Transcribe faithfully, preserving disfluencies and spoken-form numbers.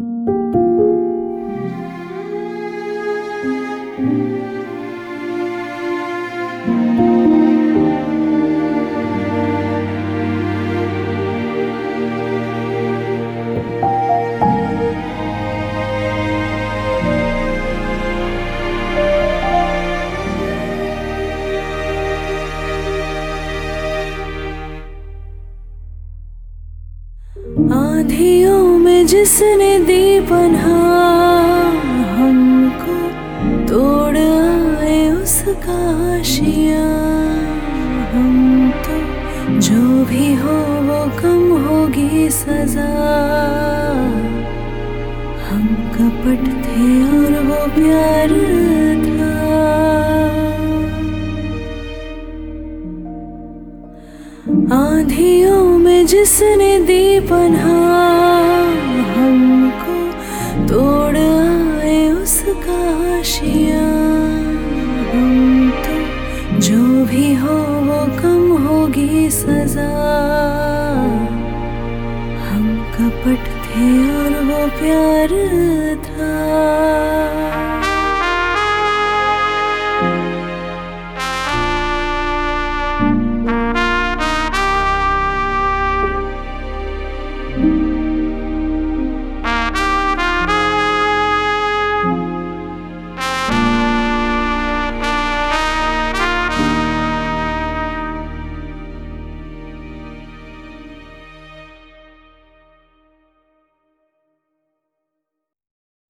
आंधियों में जिसने दी पनाह हमको, तोड़ आए उसका आशियाँ हम तो। जो भी हो वो कम होगी सजा, हम कपट थे और वो प्यार था। आंधियों में जिसने दी पनाह हमको, तोड़ आए उसका आशियाँ हम तो। जो भी हो वो कम होगी सजा, हम कपट थे और वो प्यार था।